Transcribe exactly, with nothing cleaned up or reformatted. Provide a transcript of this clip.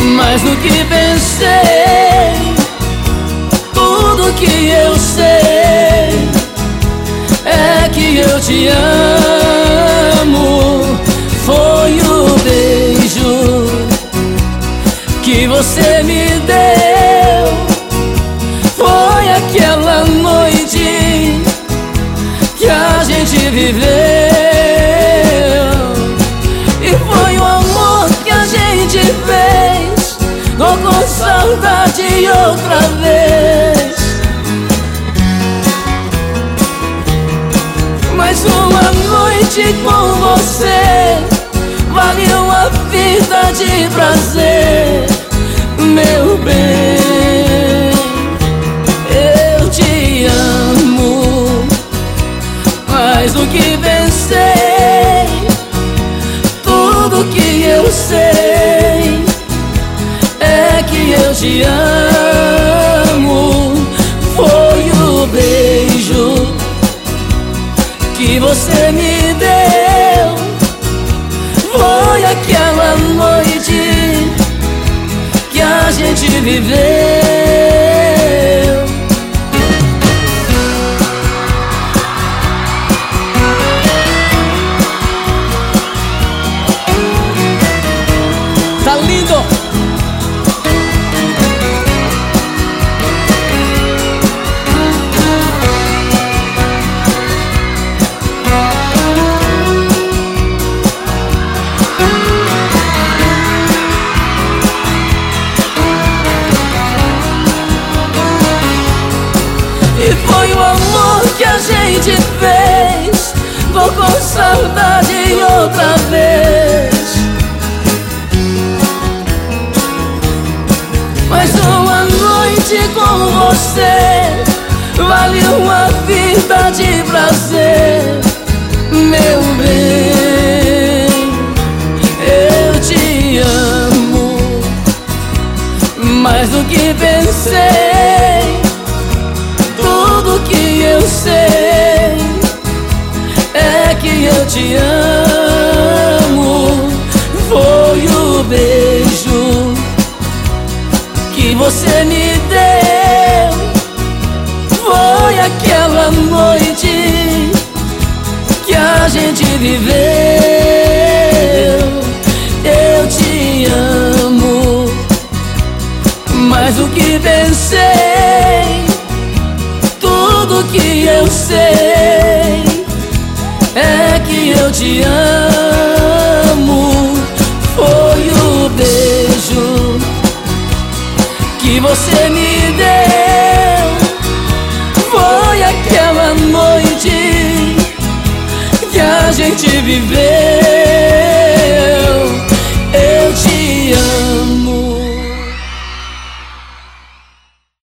mais do que pensei, tudo que eu sei é que eu te amo. Foi o beijo que você me deu, foi aquela noite que a gente viveu, e foi o amor que a gente fez. Tô com saudade outra vez. Mais uma noite com você vale uma vida de prazer, meu bem. Eu te amo mais do que pensei, tudo que eu sei é que eu te amo. Foi o beijo que você me deu, foi aquela noite que a gente viveu. Tá lindo! E foi o amor que a gente fez. Tô com saudade outra vez. Mais uma noite com você vale uma vida de prazer, meu bem. Eu te amo mais do que pensei, tudo que eu sei é que eu te amo. Foi o beijo que você me deu, foi aquela noite que a gente viveu. Eu te amo mais do que pensei, tudo que eu sei é que eu te amo. Foi o beijo que você me deu, foi aquela noite que a gente viveu.